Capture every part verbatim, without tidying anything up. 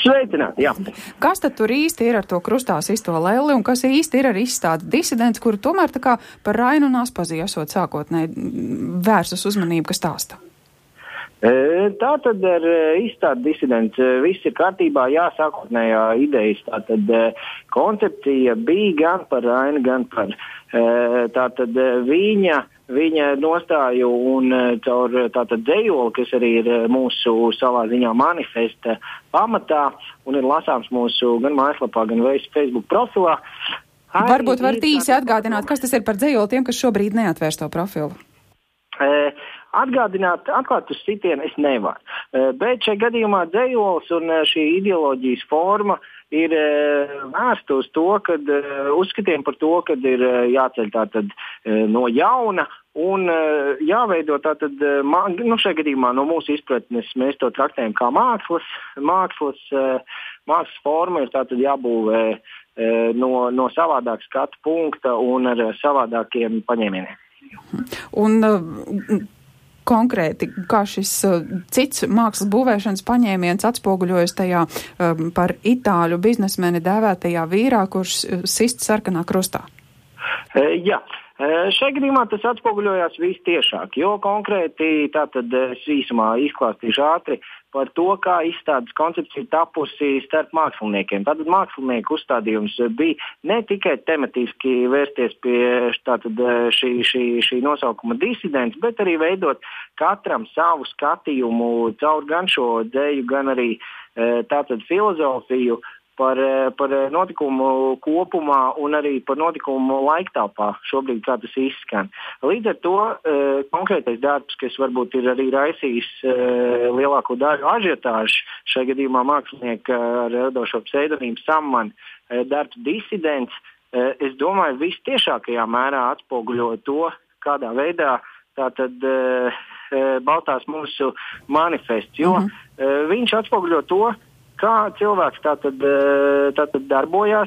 Sveicināti, jā. Kas tad tur īsti ir ar to krustā sisto lelli un kas īsti ir ar izstādi Disidents, kuru tomēr tā kā par Rainu un Aspaziju esot sākotnēji vērsus uzmanību, kas stāsta? Tā tad ar izstādi Disidents viss ir kārtībā, jā, sākotnējā idejas, tā tad koncepcija bija gan par Rainu, gan par tā tad viņa viņa nostāju un caur tātad dzejoli, kas arī ir mūsu savā ziņā manifesta pamatā un ir lasāms mūsu gan mājaslapā, gan Facebook profilā. Varbūt varat īsi atgādināt, kas tas ir par dzejoli tiem, kas šobrīd neatvērs to profilu? E, atgādināt, atklāt uz sitienu es nevaru, e, bet šajā gadījumā dzejols un šī ideoloģijas forma ir vērsta uz to, kad uzskatiem par to, kad ir jāceļ tātad no jauna un jāveido tātad, nu šajā gadījumā no mūsu izpratnes mēs to traktējam kā mākslas, mākslas, mākslas forma ir tātad jābūvē no, no savādāk skatu punkta un ar savādākiem paņēmieniem. Un konkrēti, kā šis uh, cits mākslas būvēšanas paņēmiens atspoguļojas tajā um, par itāļu biznesmeni dēvētajā vīrā, kurš uh, sist sarkanā krustā? E, jā. Šajā gadījumā tas atspoguļojās vistiešāk, jo konkrēti tātad es īsumā izklāstīšu ātri par to, kā izstādes koncepcija tapusi starp māksliniekiem. Tātad mākslinieku uzstādījums bija ne tikai tematiski vērsties pie tātad šī, šī, šī nosaukuma Disidents, bet arī veidot katram savu skatījumu caur gan šo dzeju, gan arī tātad filozofiju par, par notikumu kopumā un arī par notikumu laiktāpā šobrīd, kā tas izskan. Līdz ar to konkrētais darbs, kas varbūt ir arī raisījis lielāko daļu ažiotāžu, šajā gadījumā mākslinieka ar radošo pseidonīmu Samman darbs Disidents, es domāju, vistiešākajā mērā atspoguļo to, kādā veidā tātad balstās mūsu manifests, jo mm-hmm. viņš atspoguļo to, kā cilvēks tātad, tātad darbojās,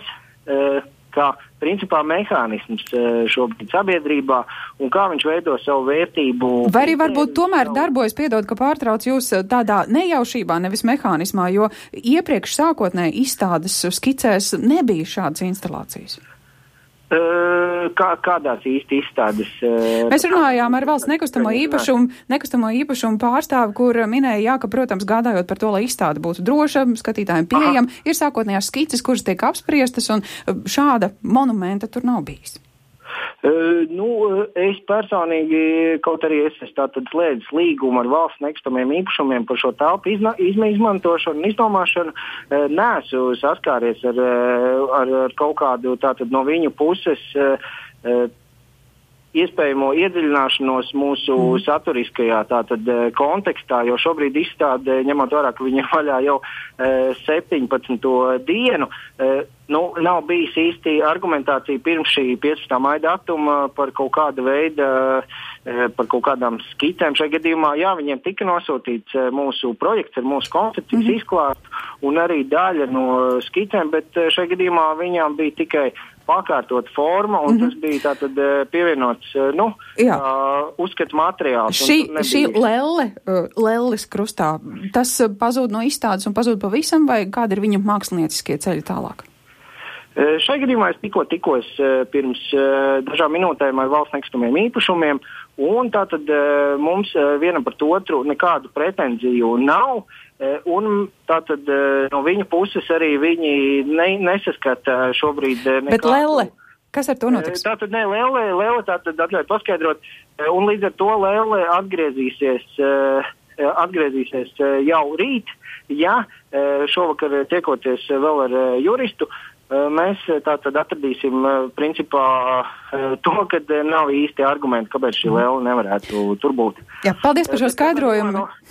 kā principā mehānisms šobrīd sabiedrībā un kā viņš veido savu vērtību. Vai arī varbūt tomēr darbojas, piedod, ka pārtrauc jūs tādā nejaušībā, nevis mehānismā, jo iepriekš sākotnēji izstādes skicēs nebija šādas instalācijas? Kā, kādās īsti izstādes? Mēs runājām ar valsts nekustamo īpašumu, nekustamo īpašumu pārstāvi, kur minēja, jā, ka, protams, gādājot par to, lai izstāde būtu droša, skatītājiem pieejama, ir sākotnējās skices, kuras tiek apspriestas, un šāda monumenta tur nav bijis. Uh, nu, es personīgi, kaut arī es esmu tātad slēdzis līgumu ar valsts nekustamiem īpašumiem par šo telpu izna, izma, izmantošanu un izdomāšanu, uh, neesmu saskāries ar, ar, ar kaut kādu tātad no viņu puses uh, uh, iespējamo iedziļināšanos mūsu mm. saturiskajā tātad kontekstā, jo šobrīd izstāde, ņemot vērā, ka viņa vaļā jau e, septiņpadsmito dienu, e, nu, nav bijis īsti argumentācija pirms šī piecpadsmitā maija datuma par kaut kādu veidu, e, par kaut kādām skicēm. Šajā gadījumā, jā, viņiem tika nosūtīts mūsu projekts ar mūsu koncepcijas mm. izklāstu un arī daļa no skicēm, bet šajā gadījumā viņām bija tikai pakārtot forma, un mm-hmm. tas bija tātad pievienots, nu, uh, uzskatu materiāls. Šī, šī lelle, uh, lelles krustā, tas pazūd no izstādes un pazūd pavisam, vai kādi ir viņa mākslinieciskie ceļi tālāk? Uh, šai gadījumā es tikko tikos uh, pirms uh, dažām minūtēm ar valsts nekustamiem īpašumiem, un tātad uh, mums uh, vienam par otru nekādu pretenziju nav. Un tātad no viņa puses arī viņi ne, nesaskata šobrīd nekādu. Bet lelle, kas ar to notiks? Tātad ne, lelle, lelle tātad atļauj paskaidrot, un līdz ar to lelle atgriezīsies, atgriezīsies jau rīt, ja šovakar tiekoties vēl ar juristu, mēs tātad atradīsim principā to, kad nav īsti argumenti, kāpēc šī lelle nevarētu tur būt. Jā, paldies par šo skaidrojumu.